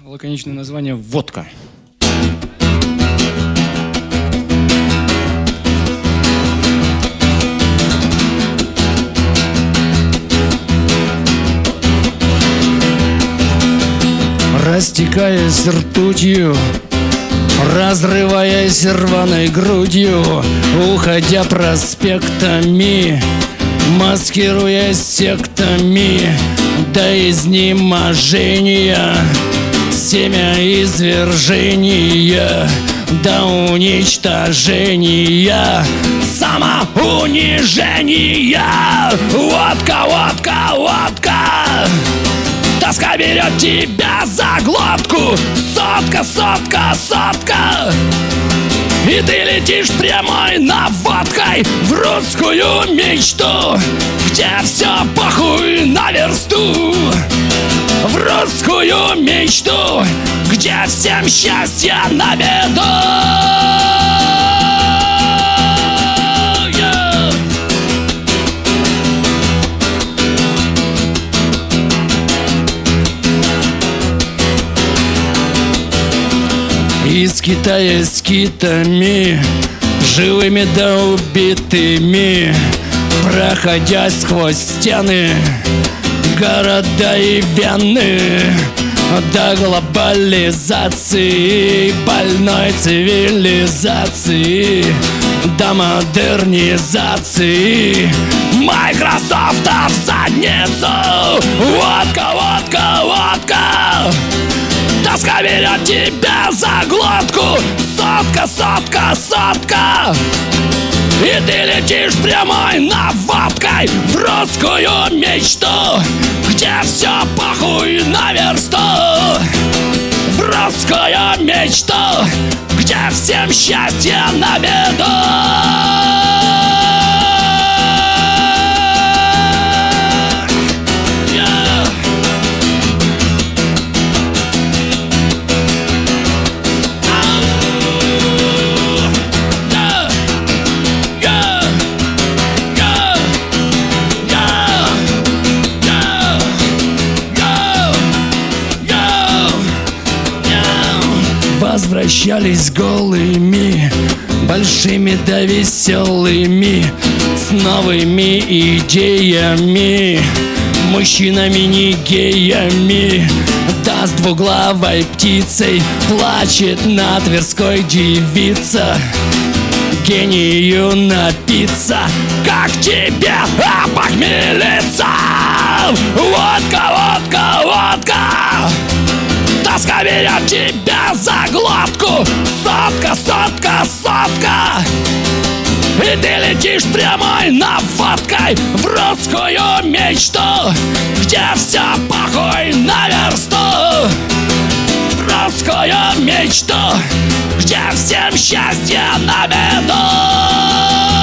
Лаконичное название «Водка». Растекаясь ртутью, разрываясь рваной грудью, уходя проспектами, маскируясь сектами до изнеможения, семя извержения до уничтожения, самоунижения. Водка, водка, водка, тоска берет тебя за глотку. Сотка, сотка, сотка, и ты летишь прямой наводкой в русскую мечту, где все похуй на версту. В русскую мечту, где всем счастье на виду. Из Китая скитами, живыми да убитыми, проходя сквозь стены, города и вены, до глобализации, больной цивилизации, до модернизации, Microsoft в задницу. Водка, водка, водка, тоска берет тебя за глотку. Сотка, сотка, сотка, и ты летишь прямой наводкой в русскую мечту, где все похуй на версту. В русскую мечту, где всем счастье на виду. Возвращались голыми, большими да веселыми, с новыми идеями, мужчинами не геями. Да с двуглавой птицей плачет на Тверской девица, гению напиться, как тебе опохмелиться. Водка, водка, водка, тоска берет тебя за глотку. Сотка, сотка, сотка, и ты летишь прямой наводкой в русскую мечту, где все похуй на версту. В русскую мечту, где всем счастье на виду.